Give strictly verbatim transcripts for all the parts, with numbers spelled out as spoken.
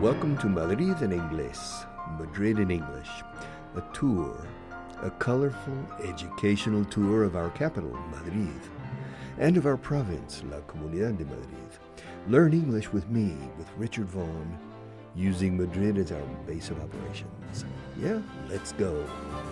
Welcome to Madrid en Inglés, Madrid in English, a tour, a colorful educational tour of our capital, Madrid, and of our province, La Comunidad de Madrid. Learn English with me, with Richard Vaughan, using Madrid as our base of operations. Yeah, let's go.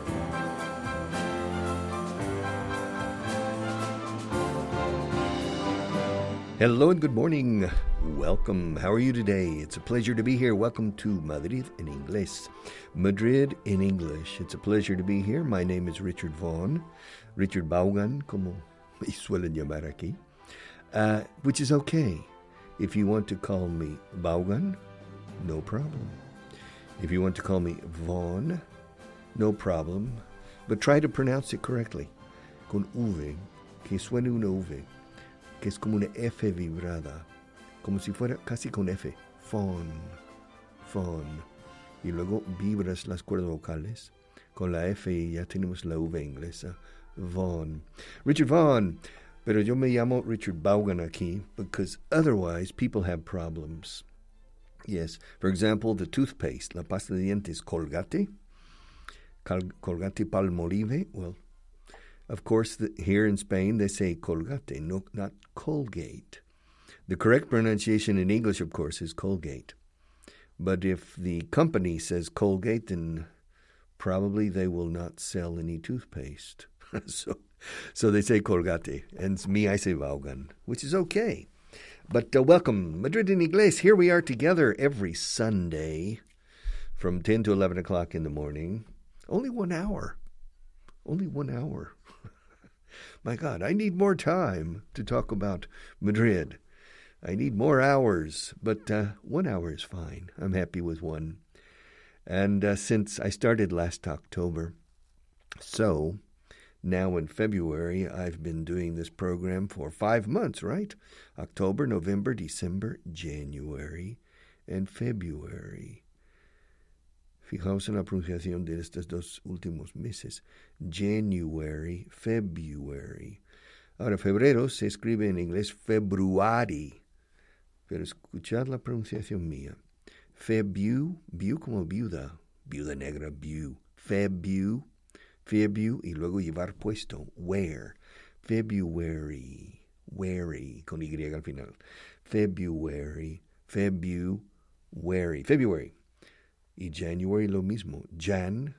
Hello and good morning. Welcome. How are you today? It's a pleasure to be here. Welcome to Madrid en Inglés. Madrid in English. It's a pleasure to be here. My name is Richard Vaughan. Richard Vaughan, como me suelen llamar aquí. Uh, which is okay. If you want to call me Vaughan, no problem. If you want to call me Vaughan, no problem. But try to pronounce it correctly. Con V, que suene una V, que es como una F vibrada. Como si fuera casi con F. Fawn. Fawn. Y luego vibras las cuerdas vocales. Con la F y ya tenemos la V inglesa. Vaughan. Richard Vaughan. Pero yo me llamo Richard Vaughan aquí because otherwise people have problems. Yes. For example, the toothpaste, la pasta de dientes Colgate. Colgate Palmolive. Well, of course, the, here in Spain they say Colgate, no, not Colgate. The correct pronunciation in English, of course, is Colgate. But if the company says Colgate, then probably they will not sell any toothpaste. so so they say Colgate. And me, I say Vaughan, which is okay. But uh, welcome, Madrid en Inglés. Here we are together every Sunday from ten to eleven o'clock in the morning. Only one hour. Only one hour. My God, I need more time to talk about Madrid. I need more hours, but uh, one hour is fine. I'm happy with one. And uh, since I started last October, so now in February, I've been doing this program for five months, right? October, November, December, January, and February. Fijaos en la pronunciación de estos dos últimos meses. January, February. Ahora, febrero se escribe en inglés February. Pero escuchad la pronunciación mía. Febu, bu como viuda, viuda negra, bu. Febu, febu, y luego llevar puesto, wear. February, wary, con Y al final. February, February, February. Y January lo mismo. Jan,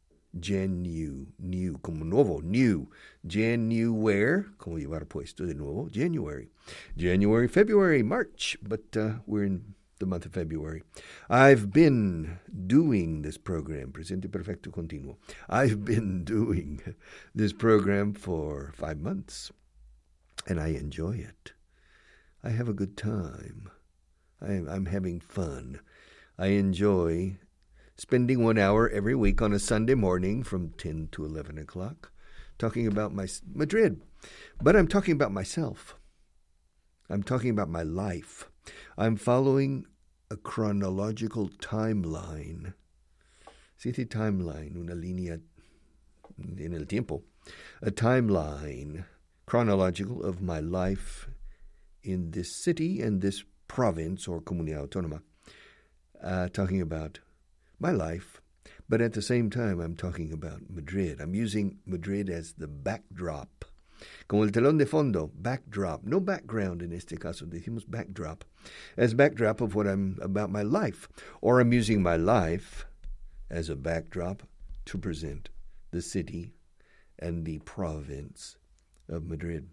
Janu, new, como nuevo, new. January, como llevar puesto de nuevo, January. January, February, March, but uh, we're in the month of February. I've been doing this program, Presente Perfecto Continuo. I've been doing this program for five months, and I enjoy it. I have a good time. I, I'm having fun. I enjoy spending one hour every week on a Sunday morning from ten to eleven o'clock talking about my Madrid. But I'm talking about myself. I'm talking about my life. I'm following a chronological timeline. Se dice timeline, una línea en el tiempo. A timeline, chronological, of my life in this city and this province or comunidad autónoma. Uh, talking about my life, but at the same time I'm talking about Madrid. I'm using Madrid as the backdrop. Como el telón de fondo, backdrop. No background in este caso, decimos backdrop. As backdrop of what I'm about my life. Or I'm using my life as a backdrop to present the city and the province of Madrid.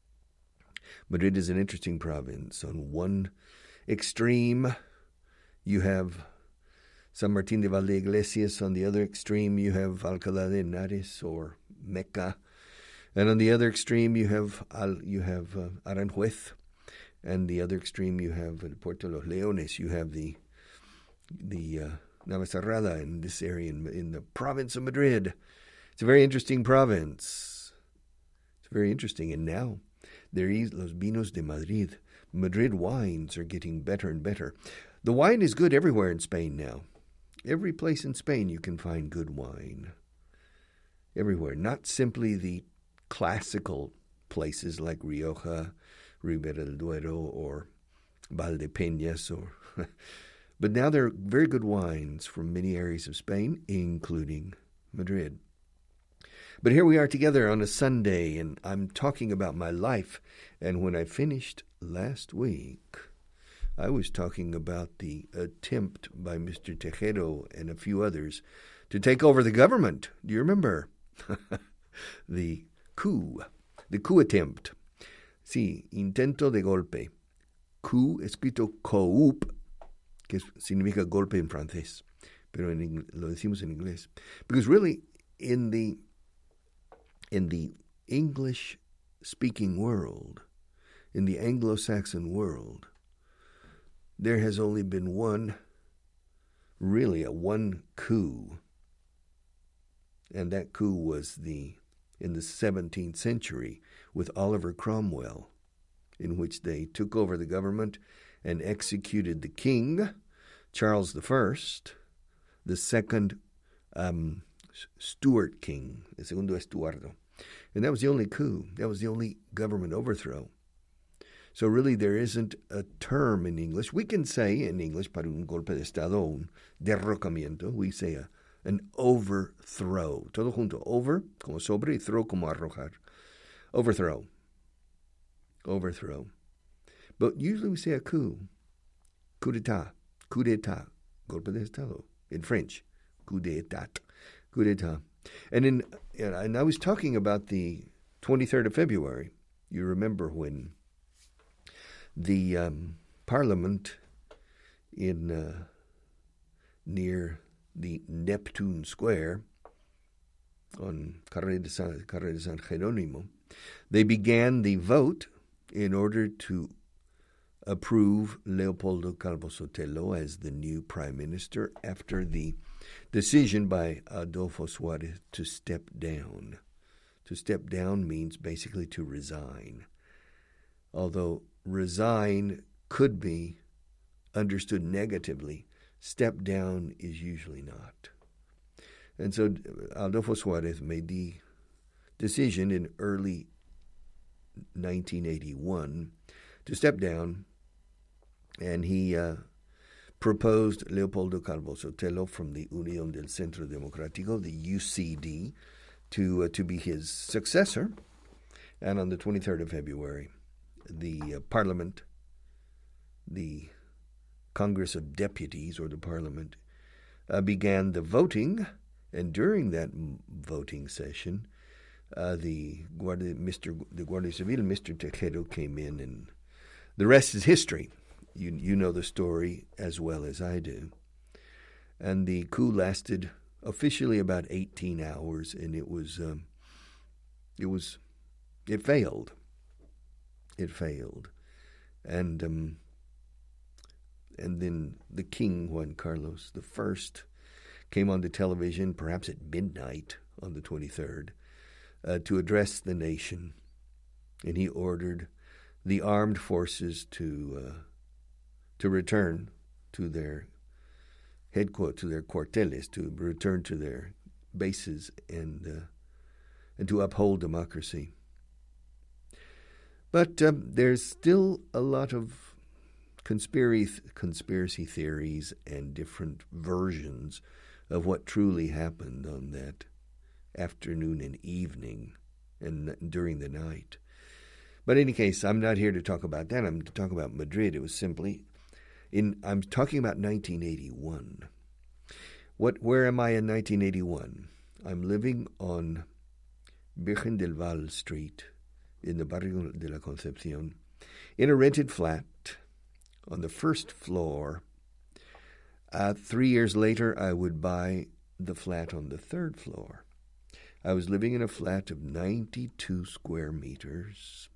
Madrid is an interesting province. On one extreme, you have San Martín de Valdeiglesias. On the other extreme, you have Alcalá de Henares or Mecca. And on the other extreme, you have Al, you have uh, Aranjuez. And the other extreme, you have uh, Puerto de los Leones. You have the the uh, Navacerrada in this area in, in the province of Madrid. It's a very interesting province. It's very interesting. And now, there is Los Vinos de Madrid. Madrid wines are getting better and better. The wine is good everywhere in Spain now. Every place in Spain you can find good wine. Everywhere. Not simply the classical places like Rioja, Ribera del Duero, or Valdepeñas, or But now there are very good wines from many areas of Spain, including Madrid. But here we are together on a Sunday, and I'm talking about my life. And when I finished last week, I was talking about the attempt by Mister Tejero and a few others to take over the government. Do you remember? the coup, the coup attempt. Sí, intento de golpe. Coup, escrito coup, que significa golpe en francés, pero en, lo decimos en inglés. Because really, in the in the English-speaking world, in the Anglo-Saxon world, there has only been one, really a one coup, and that coup was the in the seventeenth century with Oliver Cromwell, in which they took over the government and executed the king, Charles the First, the second um, Stuart king, el segundo Estuardo. And that was the only coup. That was the only government overthrow. So really there isn't a term in English. We can say in English, para un golpe de Estado, un derrocamiento, we say a, an overthrow. Todo junto. Over, como sobre, y throw, como arrojar. Overthrow. Overthrow. But usually we say a coup. Coup d'etat. Coup d'etat. Golpe de Estado. In French. Coup d'etat. Coup d'etat. And in and I was talking about the twenty-third of February. You remember when the um, Parliament in uh, near the Neptune Square on Carrera de San, Carrera de San Jerónimo, they began the vote in order to approve Leopoldo Calvo Sotelo as the new prime minister after the decision by Adolfo Suarez to step down. To step down means basically to resign, although resign could be understood negatively. Step down is usually not. And so Adolfo Suarez made the decision in early nineteen eighty-one to step down, and he uh, proposed Leopoldo Calvo Sotelo from the Unión del Centro Democrático, the U C D, to uh, to be his successor. And on the twenty-third of February, the uh, Parliament, the Congress of Deputies, or the Parliament, uh, began the voting, and during that voting session, uh, the Guardia, Mister the Guardia Civil, Mister Tejero, came in, and the rest is history. You you know the story as well as I do. And the coup lasted officially about eighteen hours, and it was um, it was it failed. It failed, and um, and then the king, Juan Carlos the First, came on the television, perhaps at midnight on the twenty-third, uh, to address the nation, and he ordered the armed forces to uh, to return to their headquarters, to their cuarteles, to return to their bases, and uh, and to uphold democracy. But um, there's still a lot of conspiracy conspiracy theories and different versions of what truly happened on that afternoon and evening and during the night. But in any case, I'm not here to talk about that. I'm to talk about Madrid. It was simply in. I'm talking about nineteen eighty-one. What? Where am I in nineteen eighty-one? I'm living on Virgen del Val Street in the Barrio de la Concepción, in a rented flat on the first floor. Uh, three years later, I would buy the flat on the third floor. I was living in a flat of ninety-two square meters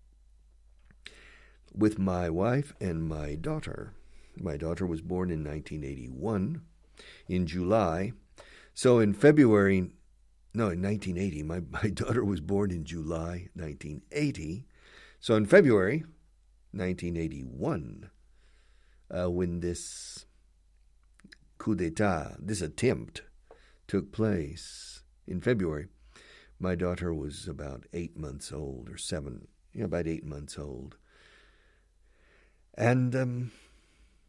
with my wife and my daughter. My daughter was born in nineteen eighty-one, in July. So in February, no, in nineteen eighty, my, my daughter was born in July nineteen eighty. So in February nineteen eighty-one, uh, when this coup d'etat, this attempt, took place in February, my daughter was about eight months old, or seven, you know, about eight months old. And um,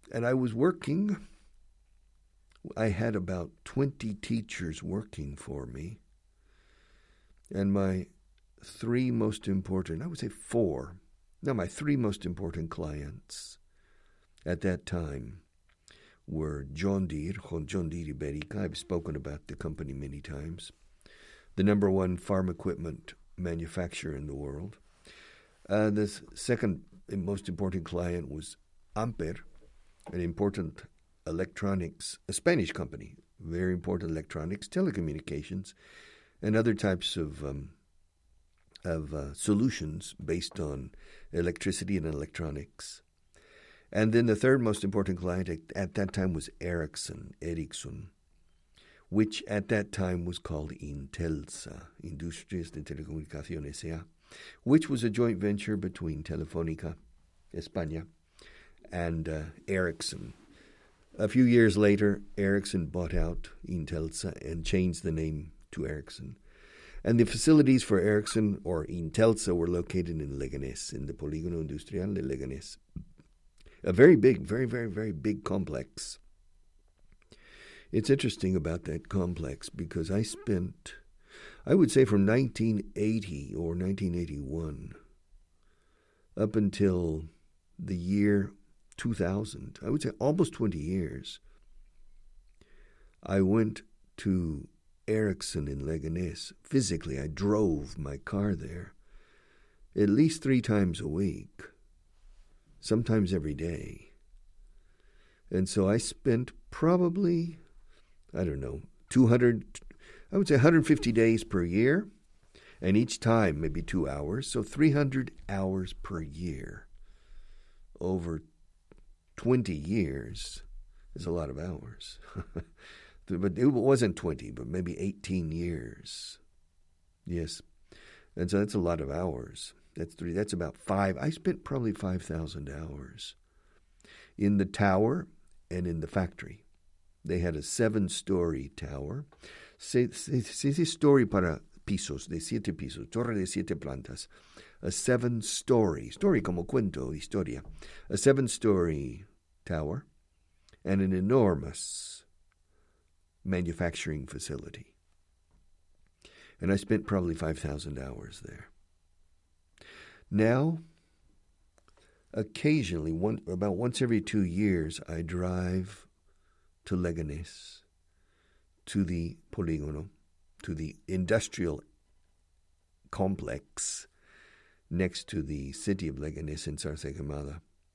and I was working. I had about twenty teachers working for me. And my three most important, I would say four, no, my three most important clients at that time were John Deere, John Deere Ibérica. I've spoken about the company many times. The number one farm equipment manufacturer in the world. Uh, the second most important client was Amper, an important electronics, a Spanish company, very important electronics, telecommunications, and other types of um, of uh, solutions based on electricity and electronics. And then the third most important client at, at that time was Ericsson, Ericsson, which at that time was called Intelsa, Industrias de Telecomunicación S A, which was a joint venture between Telefónica, España, and uh, Ericsson. A few years later, Ericsson bought out Intelsa and changed the name to Ericsson. And the facilities for Ericsson or Intelsa were located in Leganés, in the Polígono Industrial de Leganés. A very big, very, very, very big complex. It's interesting about that complex because I spent, I would say from nineteen eighty or nineteen eighty-one up until the year two thousand, I would say almost twenty years, I went to Ericsson in Leganés. Physically, I drove my car there at least three times a week, sometimes every day. And so I spent probably, I don't know, two hundred, I would say one hundred fifty days per year, and each time maybe two hours, so three hundred hours per year. Over twenty years is a lot of hours. But it wasn't twenty, but maybe eighteen years. Yes. And so that's a lot of hours. That's three. That's about five. I spent probably five thousand hours in the tower and in the factory. They had a seven-story tower. Seis story para pisos, de siete pisos, torre de siete plantas. A seven-story, story como cuento, historia. A seven-story tower and an enormous manufacturing facility. And I spent probably five thousand hours there. Now, occasionally, one, about once every two years, I drive to Leganés, to the Polígono, to the industrial complex next to the city of Leganés in Zarza Quemada.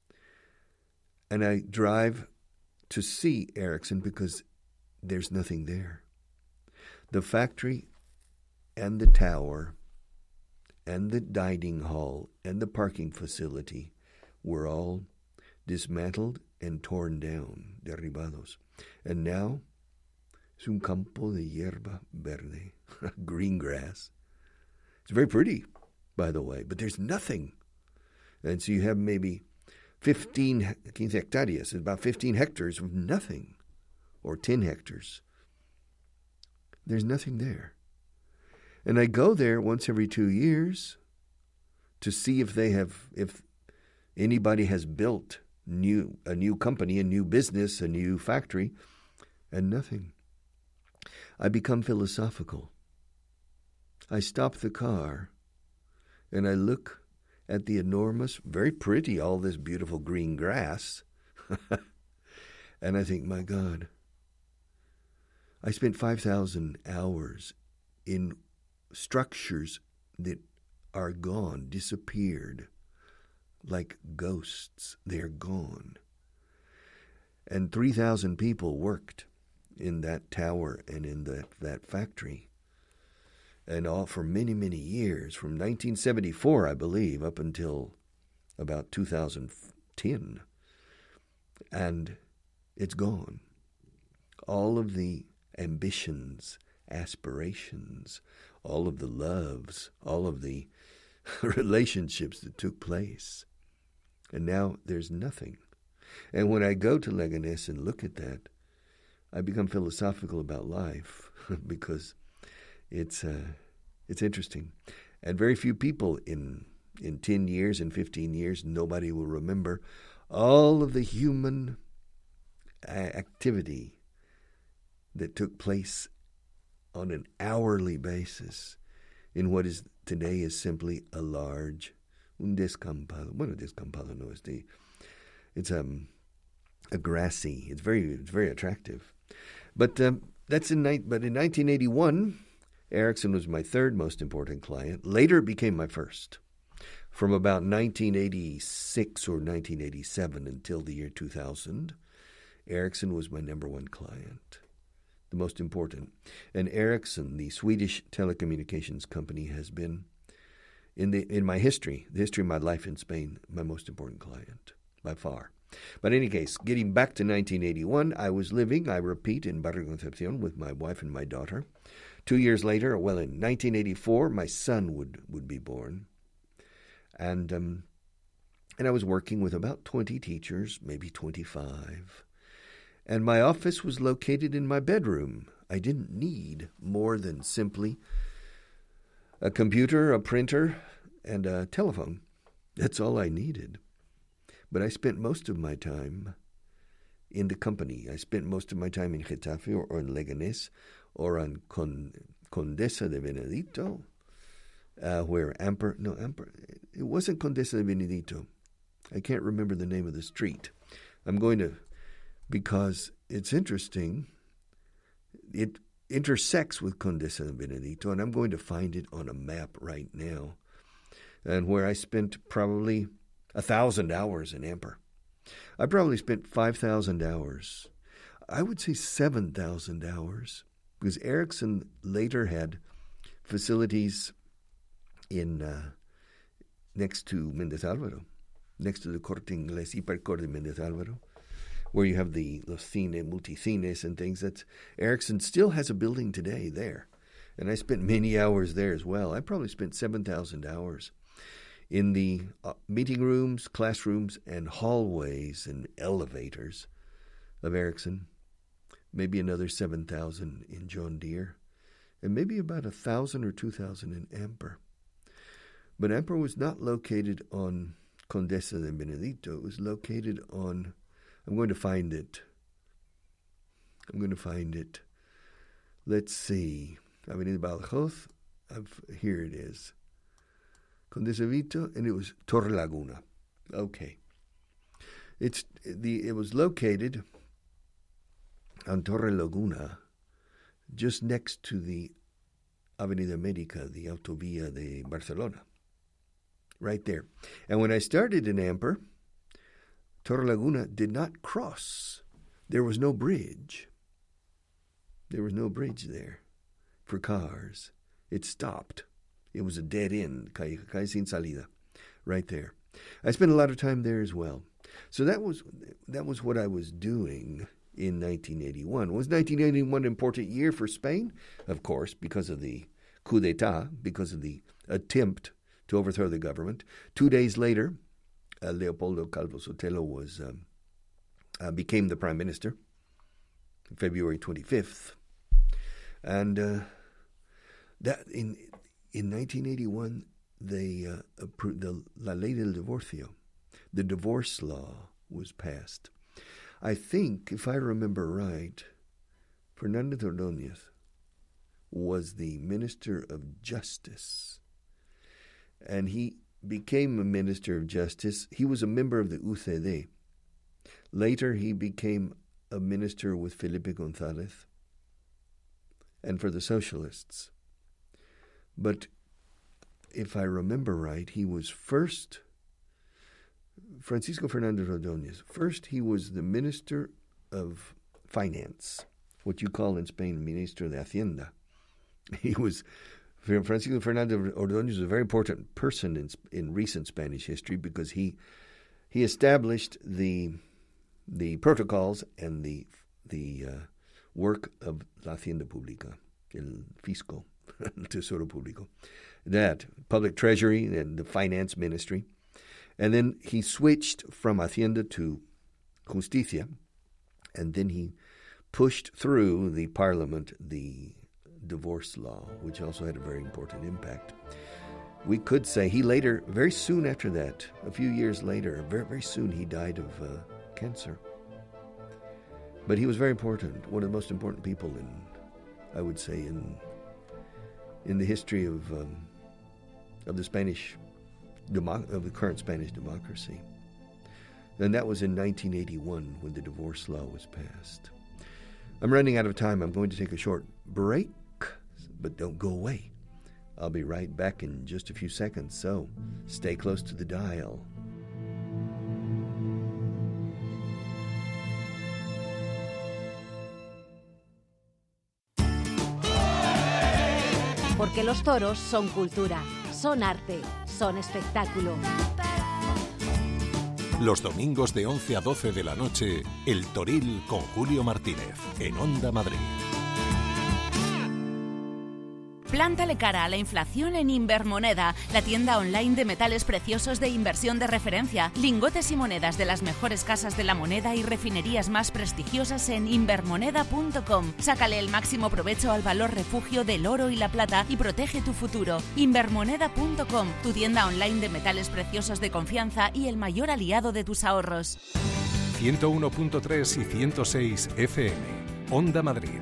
And I drive to see Ericsson because there's nothing there. The factory and the tower and the dining hall and the parking facility were all dismantled and torn down, derribados. And now, es un campo de hierba verde, green grass. It's very pretty, by the way, but there's nothing. And so you have maybe fifteen, fifteen hectares, about fifteen hectares of nothing, or ten hectares. There's nothing there. And I go there once every two years to see if they have, if anybody has built new a new company, a new business, a new factory, and nothing. I become philosophical. I stop the car and I look at the enormous, very pretty, all this beautiful green grass, and I think, my God, I spent five thousand hours in structures that are gone, disappeared, like ghosts. They're gone. And three thousand people worked in that tower and in that, that factory. And all for many, many years, from nineteen seventy-four, I believe, up until about two thousand ten. And it's gone. All of the ambitions, aspirations, all of the loves, all of the relationships that took place. And now there's nothing. And when I go to Leganés and look at that, I become philosophical about life because it's uh, it's interesting. And very few people in in ten years and fifteen years, nobody will remember all of the human activity that took place on an hourly basis in what is today is simply a large, un descampado. Bueno, descampado no es de, it's um, a grassy. It's very, it's very attractive. But um, that's in but in nineteen eighty-one, Ericsson was my third most important client. Later, it became my first. From about nineteen eighty-six or nineteen eighty-seven until the year two thousand, Ericsson was my number one client, the most important. And Ericsson, the Swedish telecommunications company, has been, in the in my history, the history of my life in Spain, my most important client, by far. But in any case, getting back to nineteen eighty-one, I was living, I repeat, in Barrio Concepcion with my wife and my daughter. Two years later, well, in nineteen eighty-four, my son would, would be born. And um, and I was working with about twenty teachers, maybe twenty-five. And my office was located in my bedroom. I didn't need more than simply a computer, a printer, and a telephone. That's all I needed. But I spent most of my time in the company. I spent most of my time in Getafe or, or in Leganés or on Con, Condesa de Benedito. Uh, where Amper, no, Amper, it wasn't Condesa de Benedito. I can't remember the name of the street. I'm going to, because it's interesting, it intersects with Condesa de Benedito, and I'm going to find it on a map right now, and where I spent probably a thousand hours in Amper. I probably spent five thousand hours. I would say seven thousand hours, because Ericsson later had facilities in uh, next to Méndez Álvaro, next to the Corte Inglés, Hipercor de Méndez Álvaro, where you have the Los Cine, Multicines and things. That's Ericsson still has a building today there. And I spent many hours there as well. I probably spent seven thousand hours in the uh, meeting rooms, classrooms, and hallways and elevators of Ericsson. Maybe another seven thousand in John Deere. And maybe about one thousand or two thousand in Amper. But Amper was not located on Condesa de Benedito. It was located on, I'm going to find it. I'm going to find it. Let's see. Avenida Badajoz. I've, here it is. Condesa Vito, and it was Torre Laguna. Okay. It's the. It was located on Torre Laguna, just next to the Avenida Médica, the Autovía de Barcelona. Right there. And when I started in Amper, Torre Laguna did not cross. There was no bridge. There was no bridge there for cars. It stopped. It was a dead end, calle, calle sin salida, right there. I spent a lot of time there as well. So that was that was what I was doing in nineteen eighty-one. Was nineteen eighty-one an important year for Spain? Of course, because of the coup d'etat, because of the attempt to overthrow the government. Two days later, uh, Leopoldo Calvo Sotelo was um, uh, became the prime minister, February twenty-fifth, and uh, that in in nineteen eighty-one they uh, approved the La Ley del Divorcio, the divorce law was passed. I think, if I remember right, Fernández Ordóñez was the Minister of Justice. And he became a Minister of Justice. He was a member of the U C D. Later, he became a minister with Felipe González and for the Socialists. But if I remember right, he was first, Francisco Fernández Ordóñez, first he was the Minister of Finance, what you call in Spain Ministro de Hacienda. He was... Francisco Fernández Ordóñez was a very important person in in recent Spanish history because he he established the the protocols and the the uh, work of la Hacienda Pública, el Fisco, el Tesoro Público, that public treasury and the finance ministry, and then he switched from Hacienda to Justicia, and then he pushed through the Parliament the divorce law, which also had a very important impact. We could say he later, very soon after that, a few years later, very, very soon he died of uh, cancer. But he was very important, one of the most important people in, I would say, in in the history of um, of the Spanish, demo- of the current Spanish democracy. And that was in nineteen eighty-one when the divorce law was passed. I'm running out of time. I'm going to take a short break, but don't go away. I'll be right back in just a few seconds, so stay close to the dial. Porque los toros son cultura, son arte, son espectáculo. Los domingos de once a doce de la noche, El Toril con Julio Martínez, en Onda Madrid. Plántale cara a la inflación en Invermoneda, la tienda online de metales preciosos de inversión de referencia, lingotes y monedas de las mejores casas de la moneda y refinerías más prestigiosas en invermoneda punto com. Sácale el máximo provecho al valor refugio del oro y la plata y protege tu futuro. invermoneda punto com, tu tienda online de metales preciosos de confianza y el mayor aliado de tus ahorros. ciento uno punto tres y ciento seis F M. Onda Madrid.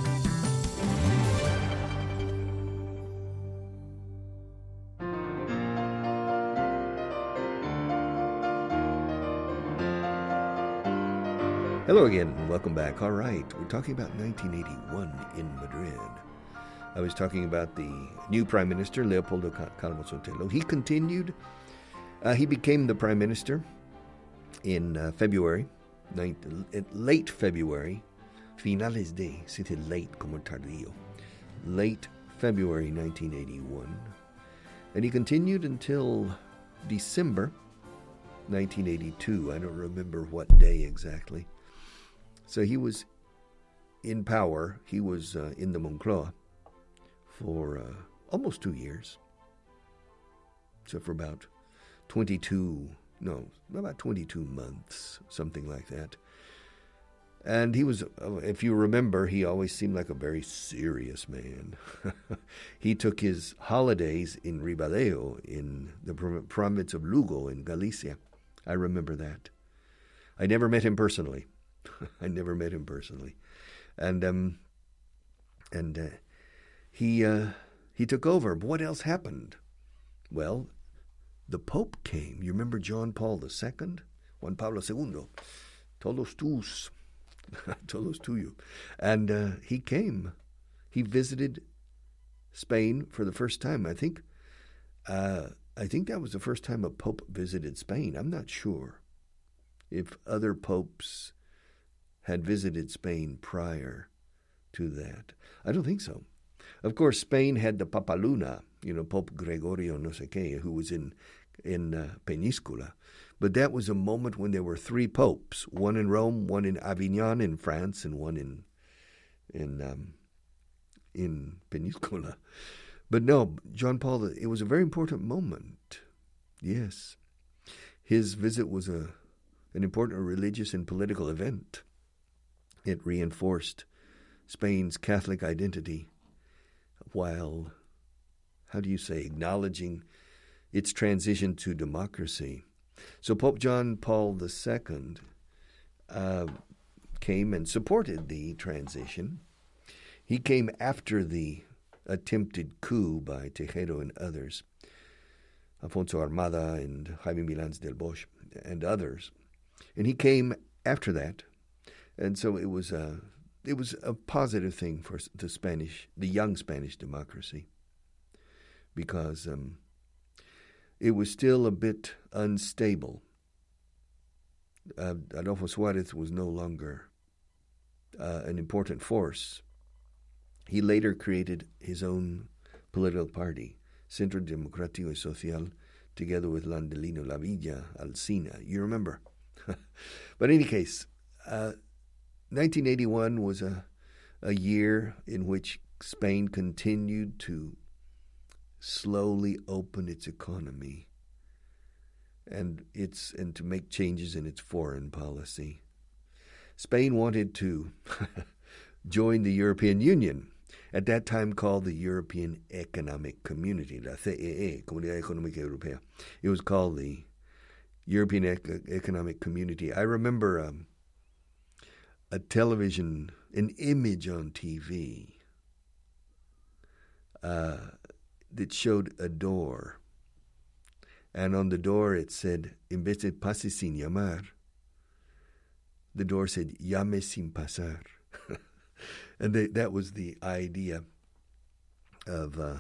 Hello again, and welcome back. All right, we're talking about nineteen eighty-one in Madrid. I was talking about the new Prime Minister, Leopoldo Calvo Sotelo. He continued, uh, he became the Prime Minister in uh, February, late February, finales de, c'était late como tardío, late February nineteen eighty-one. And he continued until December nineteen eighty-two. I don't remember what day exactly. So he was in power. He was uh, in the Moncloa for uh, almost two years. So for about twenty-two, no, about twenty-two months, something like that. And he was, if you remember, he always seemed like a very serious man. He took his holidays in Ribadeo, in the province of Lugo in Galicia. I remember that. I never met him personally. I never met him personally, and um, and uh, he uh, he took over. But what else happened? Well, the Pope came. You remember John Paul the Second, Juan Pablo Segundo, todos tus, todos tuyo, and uh, he came. He visited Spain for the first time. I think. Uh, I think that was the first time a pope visited Spain. I'm not sure if other popes had visited Spain prior to that. I don't think so. Of course, Spain had the Papaluna, you know, Pope Gregorio no sé qué, who was in in uh, Peñíscola. But that was a moment when there were three popes, one in Rome, one in Avignon in France, and one in in um, in Peñíscola. But no, John Paul, it was a very important moment. Yes. His visit was a an important religious and political event. It reinforced Spain's Catholic identity while, how do you say, acknowledging its transition to democracy. So Pope John Paul the Second uh, came and supported the transition. He came after the attempted coup by Tejero and others, Afonso Armada and Jaime Milans del Bosch and others. And he came after that. And so it was a, it was a positive thing for the Spanish, the young Spanish democracy, because um, it was still a bit unstable. Uh, Adolfo Suarez was no longer uh, an important force. He later created his own political party, Centro Democrático y Social, together with Landelino Lavilla, Alsina. You remember? But in any case, uh, nineteen eighty-one was a, a year in which Spain continued to slowly open its economy and its and to make changes in its foreign policy. Spain wanted to join the European Union, at that time called the European Economic Community, la C E E, Comunidad Económica Europea. It was called the European Ec- Economic Community. I remember um, a television, an image on T V uh, that showed a door. And on the door it said, en vez de pase sin llamar, the door said, llame sin pasar. And they, that was the idea of uh,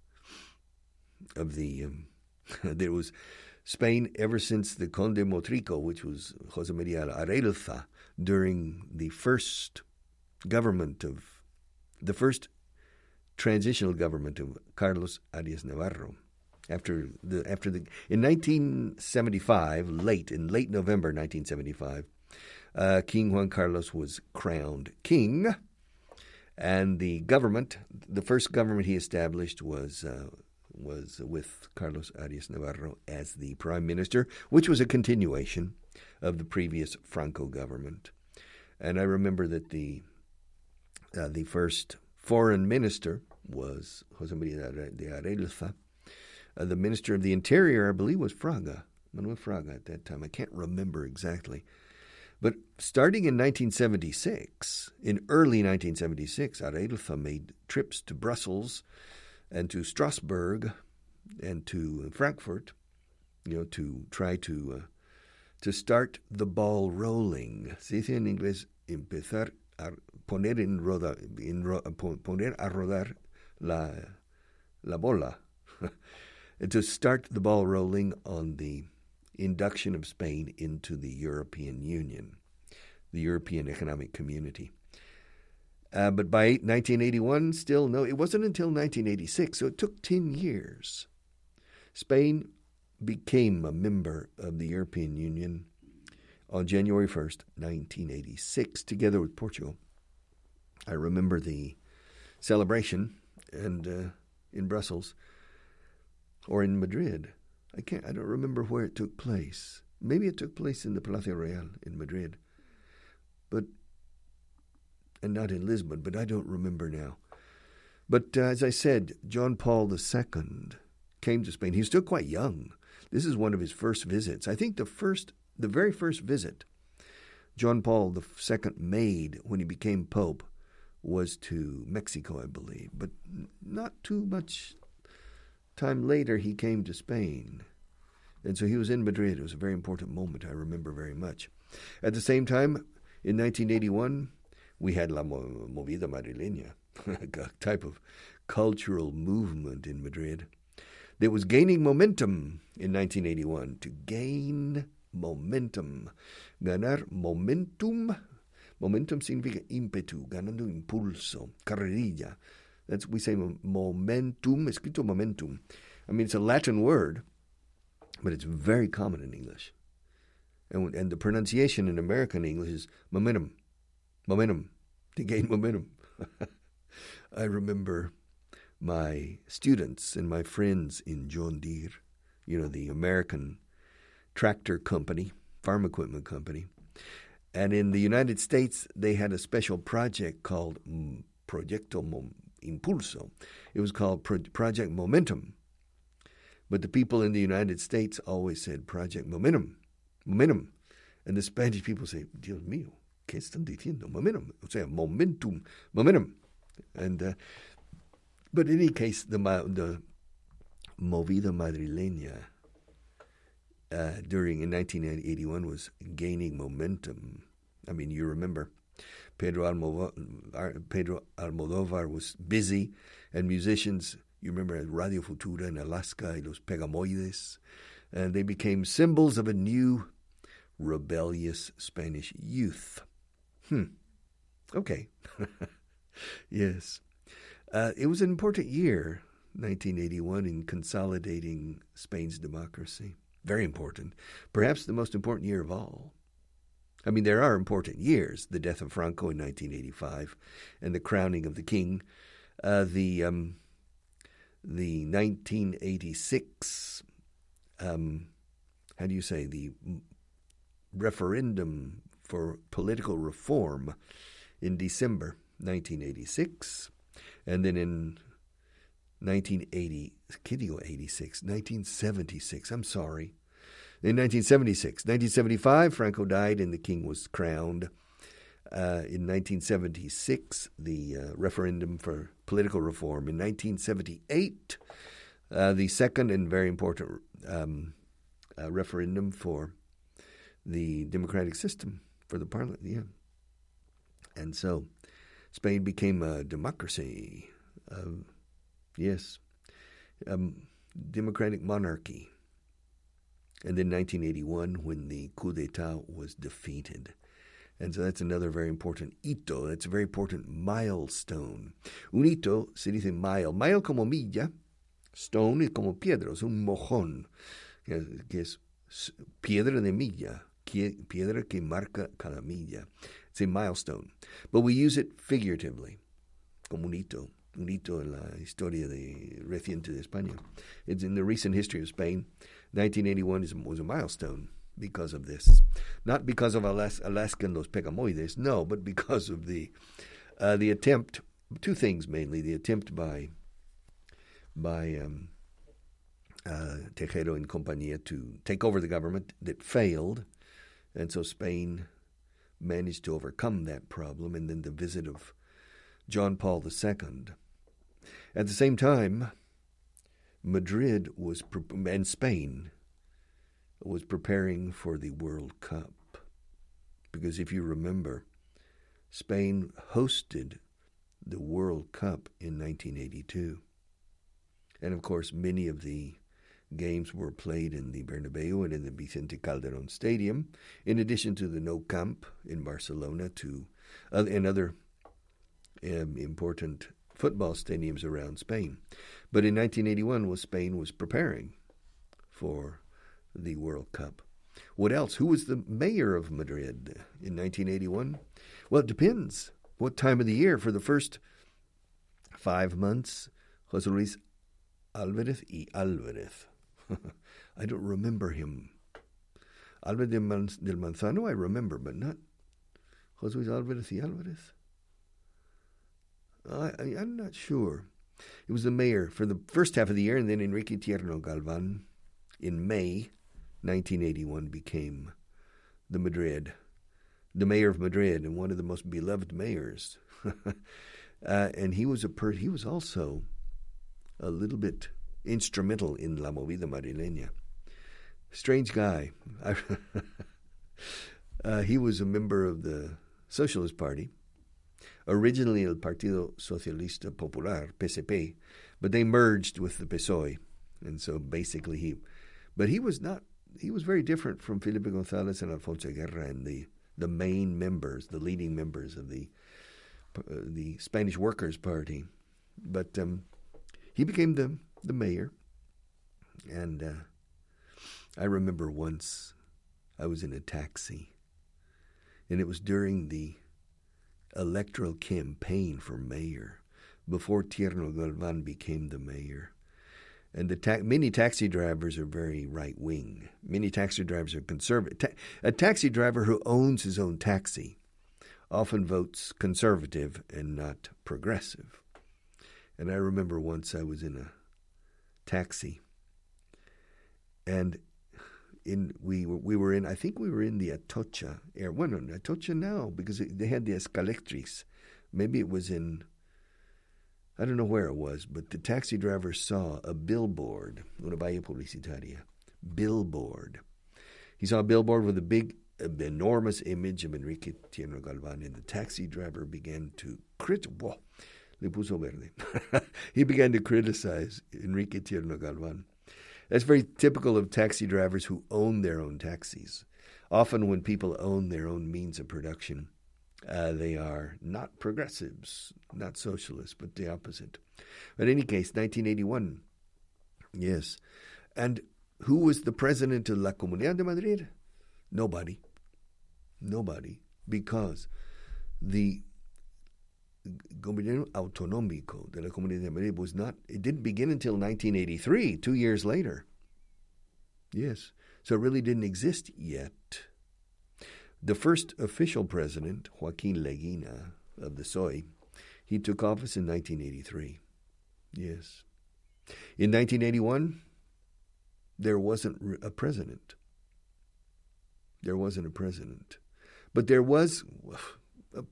of the, um, there was Spain ever since the Conde Motrico, which was José María Arelza, during the first government of, the first transitional government of Carlos Arias Navarro. After the after the in nineteen seventy-five, late in late November nineteen seventy-five, uh, King Juan Carlos was crowned king, and the government, the first government he established was uh, was with Carlos Arias Navarro as the prime minister, which was a continuation of the previous Franco government. And I remember that the uh, the first foreign minister was José María de Arelza. Uh, the Minister of the Interior, I believe, was Fraga, Manuel Fraga at that time. I can't remember exactly. But starting in nineteen seventy-six, in early nineteen seventy-six, Arelza made trips to Brussels and to Strasbourg and to Frankfurt, you know, to try to uh, to start the ball rolling. Se dice en inglés, empezar a poner en roda, en ro, poner a rodar la la bola. To start the ball rolling on the induction of Spain into the European Union, the European Economic Community. Uh, but by nineteen eighty-one, still no, it wasn't until nineteen eighty-six, so it took ten years. Spain became a member of the European Union on January first, nineteen eighty-six, together with Portugal. I remember the celebration and uh, in Brussels, or in Madrid. I can't. I don't remember where it took place. Maybe it took place in the Palacio Real in Madrid, but and not in Lisbon. But I don't remember now. But uh, as I said, John Paul the Second came to Spain. He was still quite young. This is one of his first visits. I think the first, the very first visit John Paul the Second made when he became Pope was to Mexico, I believe. But not too much time later, he came to Spain. And so he was in Madrid. It was a very important moment, I remember very much. At the same time, in nineteen eighty-one, we had La Movida Madrileña, a type of cultural movement in Madrid that was gaining momentum in nineteen eighty-one. To gain momentum. Ganar momentum. Momentum significa ímpetu, ganando impulso, carrerilla. That's, we say momentum, escrito momentum. I mean, it's a Latin word, but it's very common in English. And, and the pronunciation in American English is momentum, momentum, to gain momentum. I remember my students and my friends in John Deere, you know, the American tractor company, farm equipment company. And in the United States, they had a special project called Proyecto Mom. Impulso. It was called Pro- Project Momentum. But the people in the United States always said Project Momentum, Momentum. And the Spanish people say, Dios mío, ¿qué están diciendo? Momentum. O sea, momentum, momentum. And, uh, but in any case, the, the Movida Madrileña uh, during, in nineteen eighty-one was gaining momentum. I mean, you remember, Pedro Almodovar, Pedro Almodovar was busy, and musicians, you remember at Radio Futura in Alaska, and Los Pegamoides, and they became symbols of a new rebellious Spanish youth. Hmm. Okay. Yes. Uh, it was an important year, nineteen eighty-one, in consolidating Spain's democracy. Very important. Perhaps the most important year of all. I mean, there are important years, the death of Franco in nineteen eighty-five and the crowning of the king. Uh, the um, the nineteen eighty-six, um, how do you say, the referendum for political reform in December nineteen eighty-six. And then in nineteen eighty, can you go eighty-six? nineteen seventy-six, I'm sorry. In nineteen seventy-six, nineteen seventy-five, Franco died and the king was crowned. Uh, in nineteen seventy-six, the uh, referendum for political reform. In nineteen seventy-eight, uh, the second and very important um, uh, referendum for the democratic system, for the parliament, yeah. And so Spain became a democracy, uh, yes, um, democratic monarchy. And then nineteen eighty-one, when the coup d'etat was defeated. And so that's another very important hito. That's a very important milestone. Un hito se dice mile. Mile como milla. Stone es como piedra, es un mojón, que es piedra de milla, piedra que marca cada milla. It's a milestone. But we use it figuratively, como un hito. Un hito en la historia de, reciente de España. It's in the recent history of Spain. nineteen eighty-one is, was a milestone because of this. Not because of Alas- Alaska and los Pegamoides, no, but because of the uh, the attempt, two things mainly, the attempt by by um, uh, Tejero and compañía to take over the government that failed, and so Spain managed to overcome that problem, and then the visit of John Paul the Second. At the same time, Madrid was pre- and Spain was preparing for the World Cup. Because if you remember, Spain hosted the World Cup in nineteen eighty-two. And of course, many of the games were played in the Bernabeu and in the Vicente Calderón Stadium, in addition to the Nou Camp in Barcelona to, uh, and other um, important football stadiums around Spain. But in nineteen eighty-one, was Spain was preparing for the World Cup. What else? Who was the mayor of Madrid in nineteen eighty-one? Well, it depends what time of the year. For the first five months, José Luis Álvarez y Álvarez. I don't remember him. Álvarez del, Man- del Manzano I remember, but not José Luis Álvarez y Álvarez. I, I, I'm not sure. It was the mayor for the first half of the year, and then Enrique Tierno Galván in May nineteen eighty-one became the Madrid, the mayor of Madrid, and one of the most beloved mayors. uh, and he was a per- he was also a little bit instrumental in La Movida Madrileña. Strange guy. uh, he was a member of the Socialist Party, originally El Partido Socialista Popular, P S P, but they merged with the P S O E, and so basically he, but he was not, he was very different from Felipe González and Alfonso Guerra and the, the main members, the leading members of the uh, the Spanish Workers' Party. But um, he became the, the mayor, and uh, I remember once I was in a taxi, and it was during the electoral campaign for mayor, before Tierno Galván became the mayor. And the ta- many taxi drivers are very right-wing. Many taxi drivers are conservative. Ta- a taxi driver who owns his own taxi often votes conservative and not progressive. And I remember once I was in a taxi, and in we were, we were in, I think we were in the Atocha area. Well, no, Atocha now, because it, they had the Escalectris. Maybe it was in, I don't know where it was, but the taxi driver saw a billboard, una valla publicitaria, billboard. He saw a billboard with a big, enormous image of Enrique Tierno Galván, and the taxi driver began to crit. Whoa, le puso verde. He began to criticize Enrique Tierno Galván. That's very typical of taxi drivers who own their own taxis. Often when people own their own means of production, uh, they are not progressives, not socialists, but the opposite. But in any case, nineteen eighty-one, yes. And who was the president of La Comunidad de Madrid? Nobody. Nobody. Because the Gobierno Autonómico de la Comunidad de Madrid was not, it didn't begin until nineteen eighty-three, two years later. Yes. So it really didn't exist yet. The first official president, Joaquín Leguina of the P S O E, he took office in nineteen eighty-three. Yes. In nineteen eighty-one, there wasn't a president. There wasn't a president. But there was a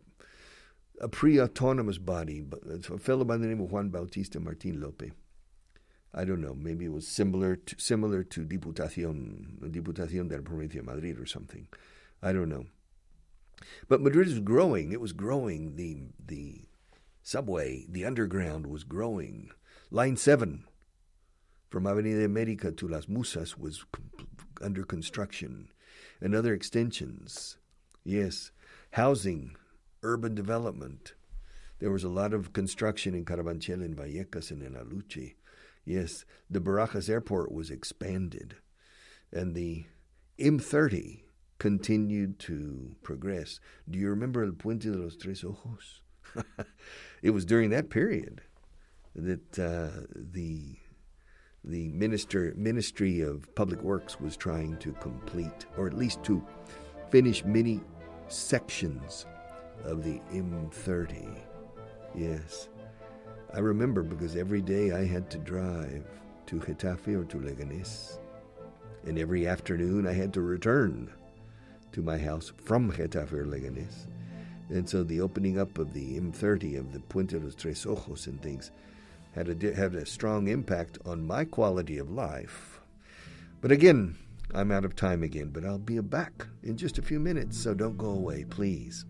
a pre-autonomous body, but it's a fellow by the name of Juan Bautista Martín López. I don't know, maybe it was similar to, similar to Diputación, Diputación de la Provincia de Madrid or something. I don't know. But Madrid was growing. It was growing. The the subway, the underground was growing. Line seven from Avenida América to Las Musas was under construction. And other extensions. Yes, housing, urban development. There was a lot of construction in Carabanchel, in Vallecas, and in Aluche. Yes, the Barajas Airport was expanded. And the M thirty continued to progress. Do you remember El Puente de los Tres Ojos? It was during that period that uh, the the minister Ministry of Public Works was trying to complete, or at least to finish many sections of the M thirty. Yes. I remember because every day I had to drive to Getafe or to Leganés. And every afternoon I had to return to my house from Getafe or Leganés. And so the opening up of the M thirty, of the Puente de los Tres Ojos and things, had a, had a strong impact on my quality of life. But again, I'm out of time again, but I'll be back in just a few minutes, so don't go away, please.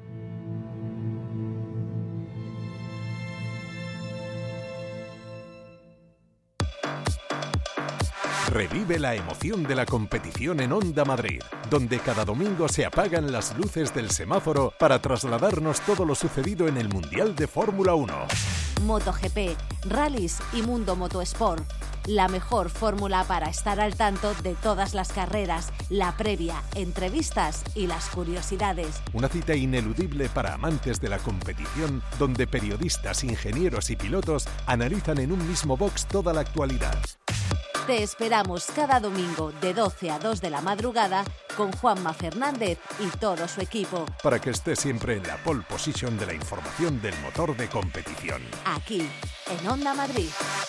Revive la emoción de la competición en Onda Madrid, donde cada domingo se apagan las luces del semáforo para trasladarnos todo lo sucedido en el Mundial de Fórmula uno. MotoGP, rallies y Mundo Motosport. La mejor fórmula para estar al tanto de todas las carreras, la previa, entrevistas y las curiosidades. Una cita ineludible para amantes de la competición, donde periodistas, ingenieros y pilotos analizan en un mismo box toda la actualidad. Te esperamos cada domingo de doce a dos de la madrugada con Juanma Fernández y todo su equipo. Para que estés siempre en la pole position de la información del motor de competición. Aquí, en Onda Madrid.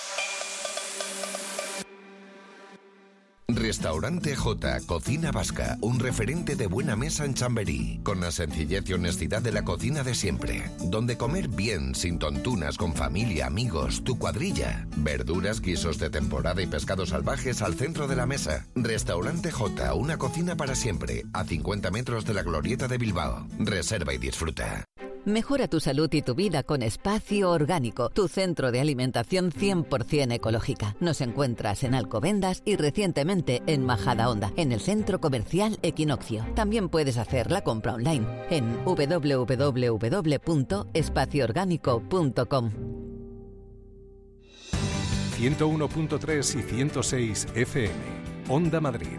Restaurante J, Cocina Vasca, un referente de buena mesa en Chamberí, con la sencillez y honestidad de la cocina de siempre, donde comer bien, sin tontunas, con familia, amigos, tu cuadrilla, verduras, guisos de temporada y pescados salvajes al centro de la mesa. Restaurante J, una cocina para siempre, a cincuenta metros de la Glorieta de Bilbao. Reserva y disfruta. Mejora tu salud y tu vida con Espacio Orgánico, tu centro de alimentación cien por ciento ecológica. Nos encuentras en Alcobendas y recientemente en Majadahonda, en el Centro Comercial Equinoccio. También puedes hacer la compra online en doble u doble u doble u punto espacio orgánico punto com. ciento uno punto tres y ciento seis F M. Onda Madrid.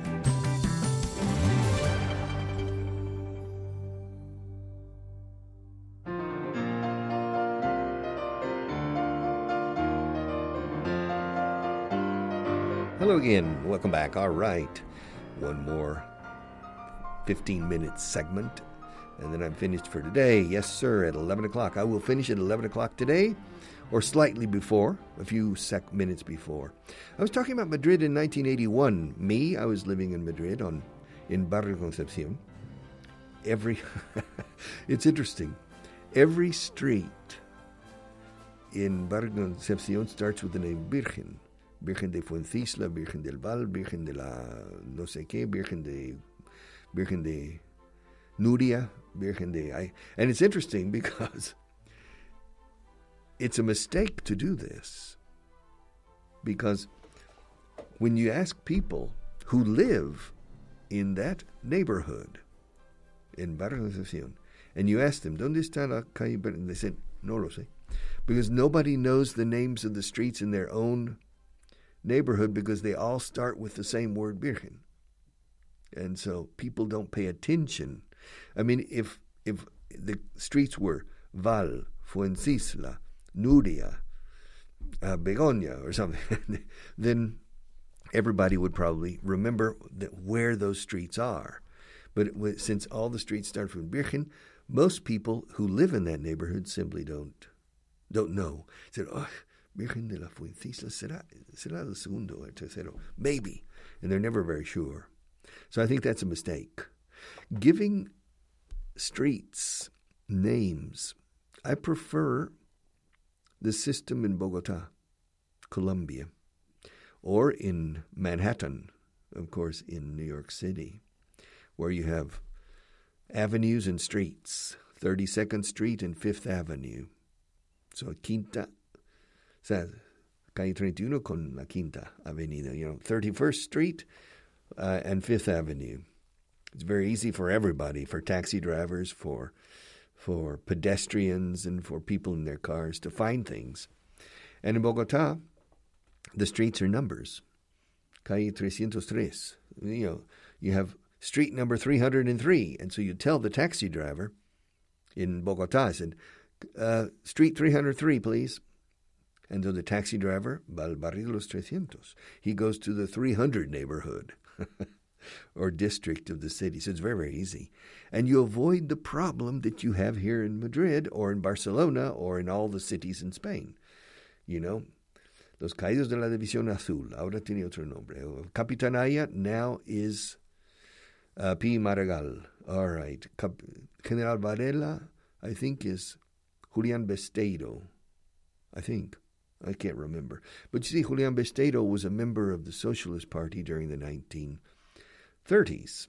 Hello again. Welcome back. All right. One more fifteen-minute segment, and then I'm finished for today. Yes, sir, at eleven o'clock. I will finish at eleven o'clock today, or slightly before, a few sec minutes before. I was talking about Madrid in nineteen eighty-one. Me, I was living in Madrid on in Barrio Concepción. Every, it's interesting. Every street in Barrio Concepción starts with the name Virgen. Virgen de Fuencisla, Virgen del Val, Virgen de la no sé qué, Virgen de Virgen de Nuria, Virgen de... I, and it's interesting because it's a mistake to do this. Because when you ask people who live in that neighborhood, in Barrio Concepción, and you ask them, ¿Dónde está la calle? And they said, no lo sé. Because nobody knows the names of the streets in their own neighborhood because they all start with the same word, Virgen. And so people don't pay attention. I mean, if if the streets were Val, Fuencisla, Nuria, uh, Begoña or something, then everybody would probably remember that where those streets are. But it, since all the streets start with Virgen, most people who live in that neighborhood simply don't don't know. Said, oh, Virgen de la Fuencisla, será, será el segundo or tercero? Maybe. And they're never very sure. So I think that's a mistake. Giving streets names I prefer the system in Bogota, Colombia, or in Manhattan, of course, in New York City, where you have avenues and streets, thirty-second Street and Fifth Avenue. So Quinta, o sea, Calle treinta y uno con la Quinta Avenida, you know, thirty-first Street uh, and Fifth Avenue. It's very easy for everybody, for taxi drivers, for for pedestrians, and for people in their cars to find things. And in Bogota, the streets are numbers. Calle three oh three. You know, you have street number three hundred three, and so you tell the taxi driver in Bogota, I said, uh, street three hundred three, please. And so the taxi driver, va al barrio de los trescientos. He goes to the three hundred neighborhood or district of the city. So it's very, very easy. And you avoid the problem that you have here in Madrid or in Barcelona or in all the cities in Spain. You know, Los Caídos de la División Azul, ahora tiene otro nombre. Capitanía now is uh, P. Maragall. All right. Cap- General Varela, I think, is Julián Besteiro. I think. I can't remember. But you see, Julián Besteiro was a member of the Socialist Party during the nineteen thirties.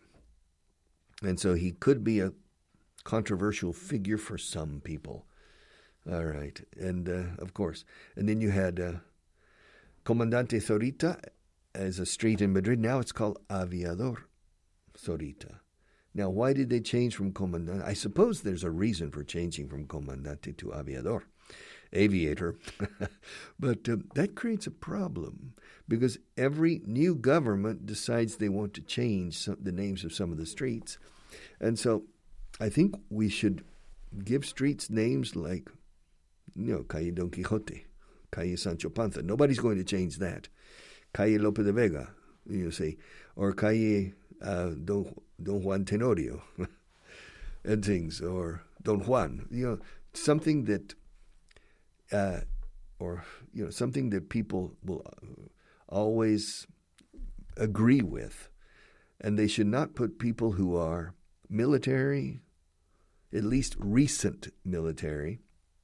And so he could be a controversial figure for some people. All right. And, uh, of course, and then you had uh, Comandante Zorita as a street in Madrid. Now it's called Aviador Zorita. Now, why did they change from Comandante? I suppose there's a reason for changing from Comandante to Aviador, aviator. But um, that creates a problem because every new government decides they want to change some, the names of some of the streets. And so I think we should give streets names like, you know, Calle Don Quixote, Calle Sancho Panza. Nobody's going to change that. Calle Lope de Vega, you say, or Calle uh, Don, Don Juan Tenorio and things, or Don Juan. You know, something that, uh, or, you know, something that people will always agree with. And they should not put people who are military, at least recent military,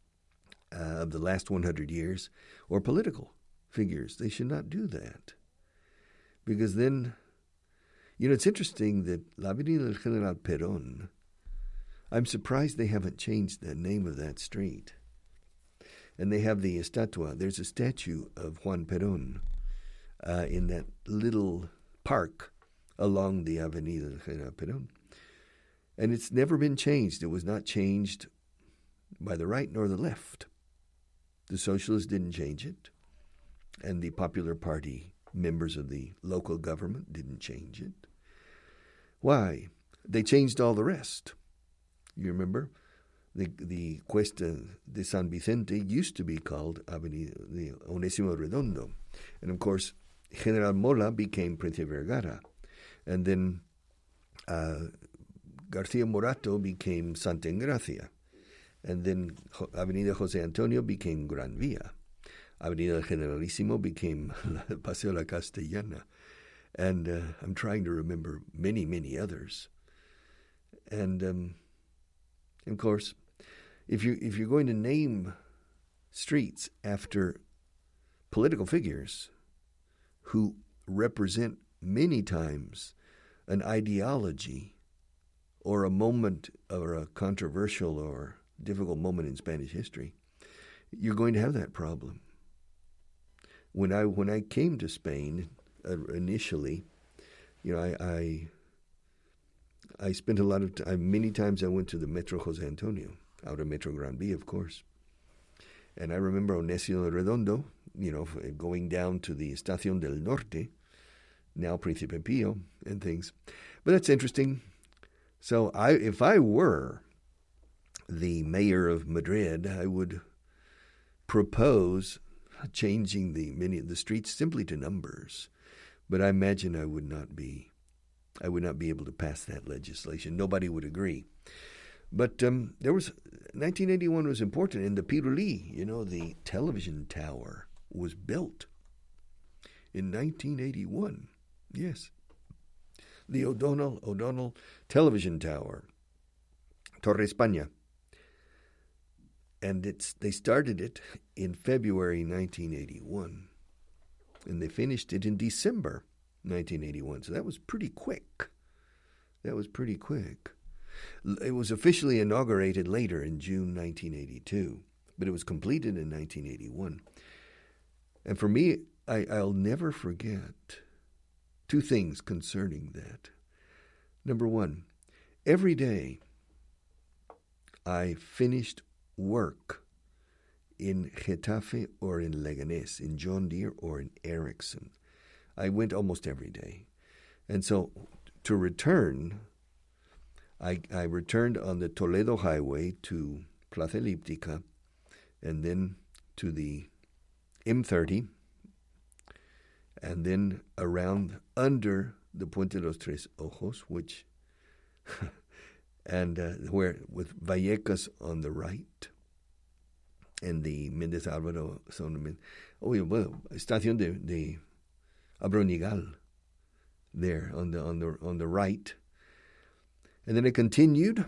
uh, of the last one hundred years, or political figures. They should not do that. Because then, you know, it's interesting that La Avenida del General Perón, I'm surprised they haven't changed the name of that street. And they have the estatua. There's a statue of Juan Perón uh, in that little park along the Avenida del General Perón. And it's never been changed. It was not changed by the right nor the left. The socialists didn't change it, and the Popular Party members of the local government didn't change it. Why? They changed all the rest. You remember? The the Cuesta de San Vicente used to be called Avenida de Onésimo Redondo. And, of course, General Mola became Príncipe Vergara. And then uh, García Morato became Santa Engracia. And then Avenida José Antonio became Gran Vía. Avenida Generalísimo became Paseo La Castellana. And uh, I'm trying to remember many, many others. And, um, of course, if you if you're going to name streets after political figures who represent many times an ideology or a moment or a controversial or difficult moment in Spanish history, you're going to have that problem. When I when I came to Spain uh, initially, you know, I, I I spent a lot of time. Many times I went to the Metro José Antonio, out of Metro Gran Vía, of course. And I remember Onésimo Redondo, you know, going down to the Estación del Norte, now Príncipe Pío, and things. But that's interesting. So I, if I were the mayor of Madrid, I would propose changing the many of the streets simply to numbers. But I imagine I would not be, I would not be able to pass that legislation. Nobody would agree. But um, there was nineteen eighty-one was important, and the Pirulí, you know, the television tower was built in nineteen eighty-one. Yes, the O'Donnell O'Donnell television tower, Torre España. and it's they started it in February nineteen eighty-one, and they finished it in December nineteen eighty-one. So that was pretty quick. That was pretty quick. It was officially inaugurated later in June nineteen eighty-two, but it was completed in nineteen eighty-one. And for me, I, I'll never forget two things concerning that. Number one, every day I finished work in Getafe or in Leganés, in John Deere or in Ericsson. I went almost every day. And so to return, I, I returned on the Toledo Highway to Plaza Elíptica and then to the M thirty, and then around under the Puente de los Tres Ojos, which, and uh, where, with Vallecas on the right, and the Méndez Álvaro, son, oh, well, Estación de, de Abronigal, there on the on the on the right, and then it continued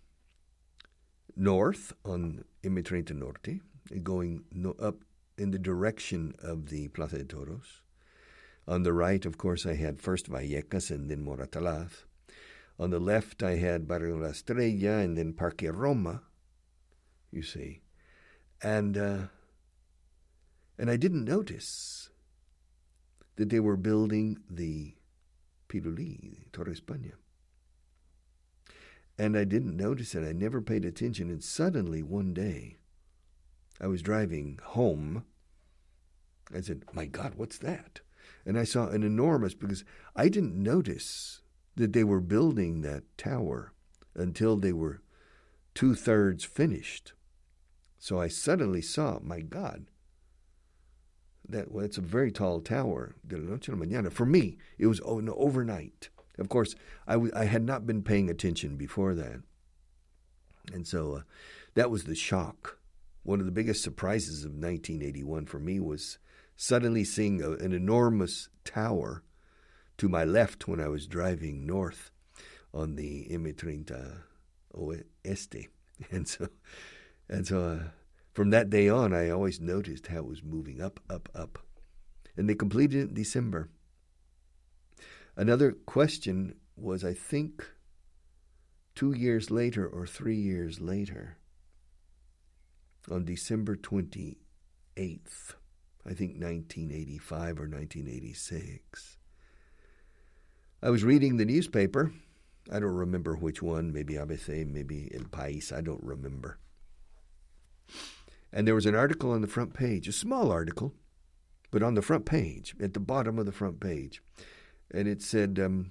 north on M treinta Norte, going no, up in the direction of the Plaza de Toros. On the right, of course, I had first Vallecas and then Moratalaz. On the left, I had Barrio La Estrella and then Parque Roma, you see. And uh, and I didn't notice that they were building the Pirulí, Torre España. And I didn't notice it. I never paid attention. And suddenly, one day, I was driving home. I said, my God, what's that? And I saw an enormous, because I didn't notice that they were building that tower until they were two-thirds finished. So I suddenly saw, my God, that well, it's a very tall tower. De la noche a la mañana. For me, it was an overnight. Of course, I, w- I had not been paying attention before that. And so uh, that was the shock. One of the biggest surprises of nineteen eighty-one for me was suddenly seeing a, an enormous tower to my left when I was driving north on the M treinta Oeste. And so, and so uh, from that day on, I always noticed how it was moving up, up, up. And they completed it in December. Another question was, I think, two years later or three years later, on December twenty-eighth, I think nineteen eighty-five or nineteen eighty-six, I was reading the newspaper. I don't remember which one, maybe A B C, maybe El País, I don't remember. And there was an article on the front page, a small article, but on the front page, at the bottom of the front page. And it said um,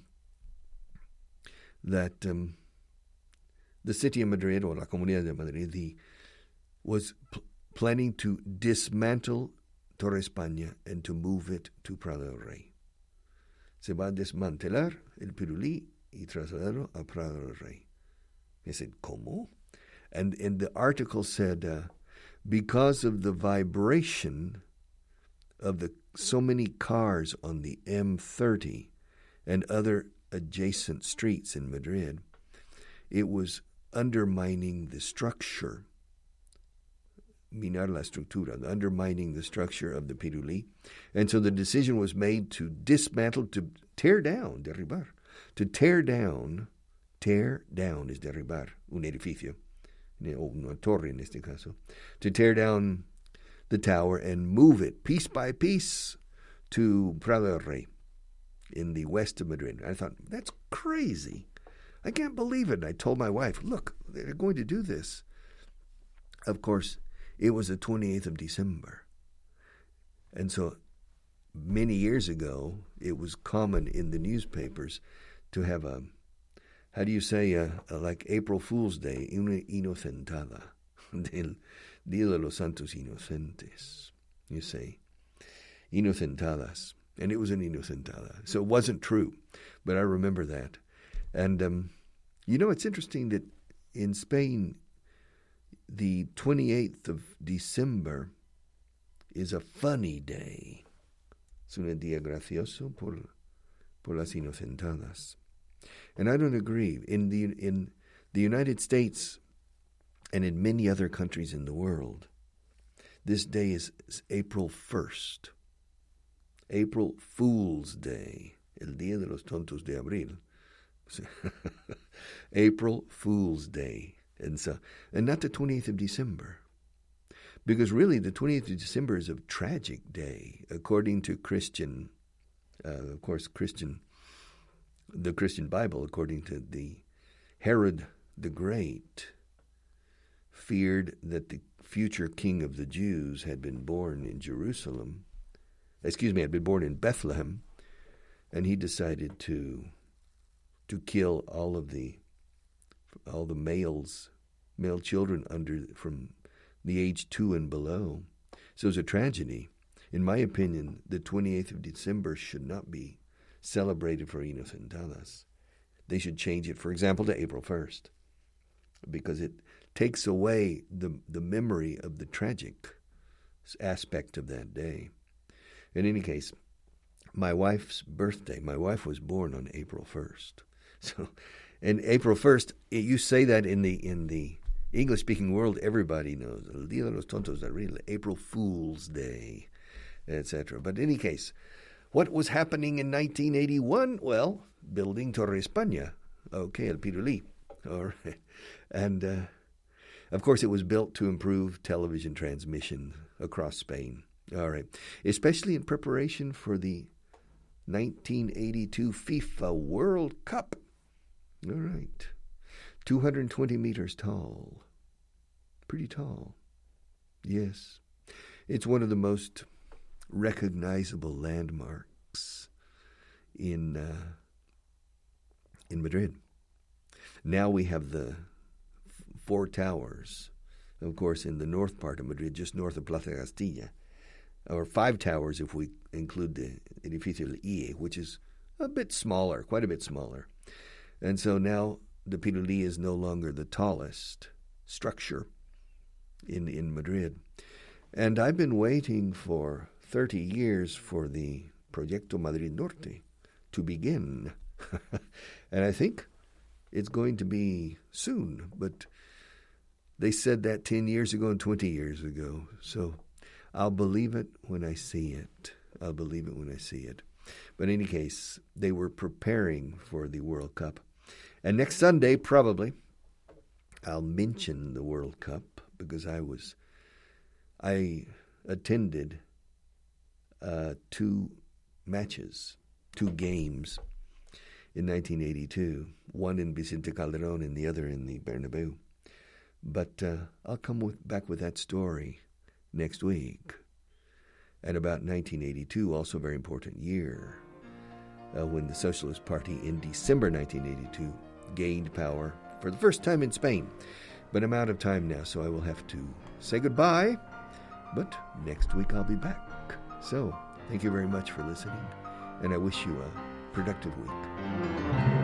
that um, the city of Madrid, or La Comunidad de Madrid, the, was pl- planning to dismantle Torre España and to move it to Prado del Rey. Se va a desmantelar el Pirulí y trasladarlo a Prado del Rey. I said, ¿cómo? And, and the article said, uh, because of the vibration of the so many cars on the M thirty and other adjacent streets in Madrid, it was undermining the structure, minar la estructura, undermining the structure of the Pirulí. And so the decision was made to dismantle, to tear down, derribar, to tear down, tear down is derribar, un edificio, o una torre en este caso, to tear down the tower and move it piece by piece to Prado del Rey in the west of Madrid. I thought, that's crazy. I can't believe it. And I told my wife, look, they're going to do this. Of course, it was the twenty-eighth of December. And so many years ago, it was common in the newspapers to have a, how do you say, a, a, like April Fool's Day, una inocentada, del Día de los Santos Inocentes, you say, inocentadas. And it was an inocentada. So it wasn't true, but I remember that. And, um, you know, it's interesting that in Spain, the twenty-eighth of December is a funny day. Es un día gracioso por, por las inocentadas. And I don't agree. In the in the United States and in many other countries in the world, this day is, is April first. April Fool's Day. El Día de los Tontos de Abril. April Fool's Day. And so, and not the twentieth of December. Because really the twentieth of December is a tragic day, according to Christian, uh, of course, Christian, the Christian Bible, according to the Herod the Great, feared that the future king of the Jews had been born in Jerusalem, excuse me, had been born in Bethlehem, and he decided to to kill all of the all the males, male children under from the age two and below. So it was a tragedy. In my opinion, the twenty-eighth of December should not be celebrated for Inocentadas. They should change it, for example, to April first, because it takes away the, the memory of the tragic aspect of that day. In any case, my wife's birthday, my wife was born on April first. So, and April first, you say that in the in the English-speaking world, everybody knows. El Día de los Tontos de Abril, April Fool's Day, et cetera. But in any case, what was happening in nineteen eighty-one? Well, building Torre España. Okay, El Pirulí. All right. And, uh, of course, it was built to improve television transmission across Spain. All right. Especially in preparation for the nineteen eighty-two FIFA World Cup. All right. two hundred twenty meters tall. Pretty tall. Yes. It's one of the most recognizable landmarks in uh, in Madrid. Now we have the f- four towers, of course, in the north part of Madrid, just north of Plaza Castilla, or five towers if we include the Edificio del I E, which is a bit smaller, quite a bit smaller. And so now the Pirulí is no longer the tallest structure in in Madrid. And I've been waiting for thirty years for the Proyecto Madrid Norte to begin. And I think it's going to be soon, but they said that ten years ago and twenty years ago. So I'll believe it when I see it. I'll believe it when I see it. But in any case, they were preparing for the World Cup. And next Sunday, probably, I'll mention the World Cup because I was, I attended uh, two matches, two games in nineteen eighty-two, one in Vicente Calderón and the other in the Bernabeu. But uh, I'll come with, back with that story next week. And about nineteen eighty-two, also a very important year, uh, when the Socialist Party in December nineteen eighty-two gained power for the first time in Spain. But I'm out of time now, so I will have to say goodbye. But next week I'll be back. So thank you very much for listening, and I wish you a productive week.